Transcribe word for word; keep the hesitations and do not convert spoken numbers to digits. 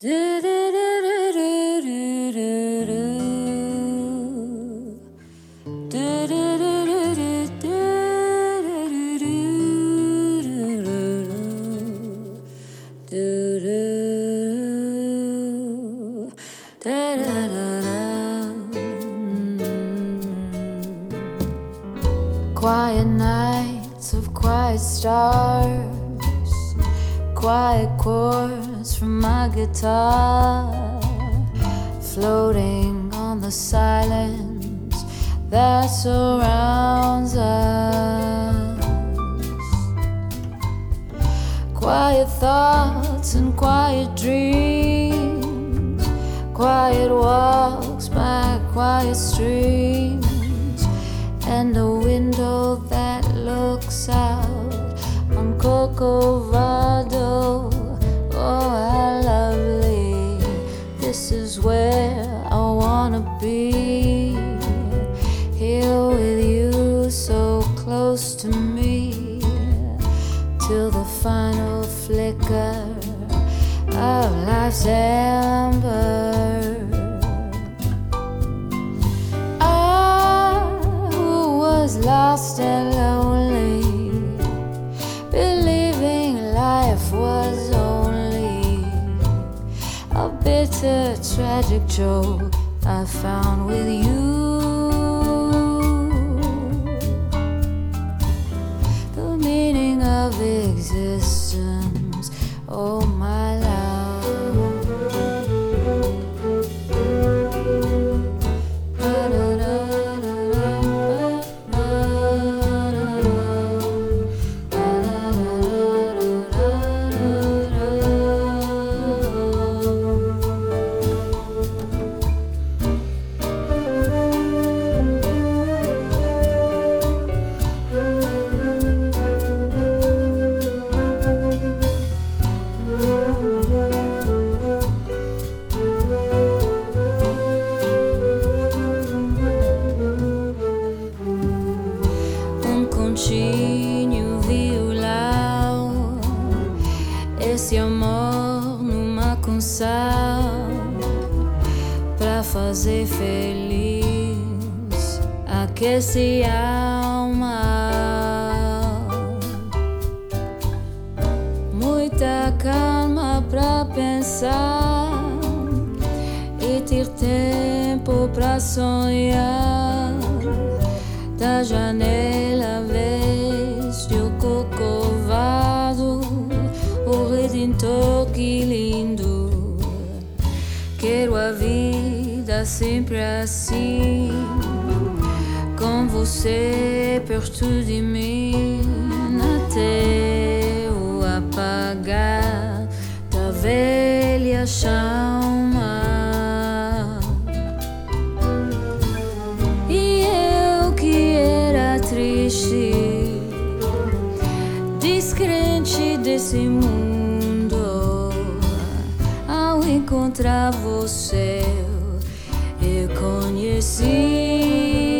Quiet nights of quiet stars, quiet chords from my guitar, floating on the silence that surrounds us. Quiet thoughts and quiet dreams, quiet walks by quiet streams, and a window that looks out on Corcovado. Oh, how lovely. This is where I wanna be, here with you so close to me, till the final flicker of life's ember. Lost and lonely, believing life was only a bitter, tragic joke I found with you. The meaning of existence, oh my love. Continho violão, esse amor numa canção, pra fazer feliz, aquece a alma. Muita calma pra pensar e ter tempo pra sonhar. Da janela veste o Corcovado, o Redentor, que lindo. Quero a vida sempre assim, com você perto de mim, até o apagar da velha chama. Descrente desse mundo, ao encontrar você eu conheci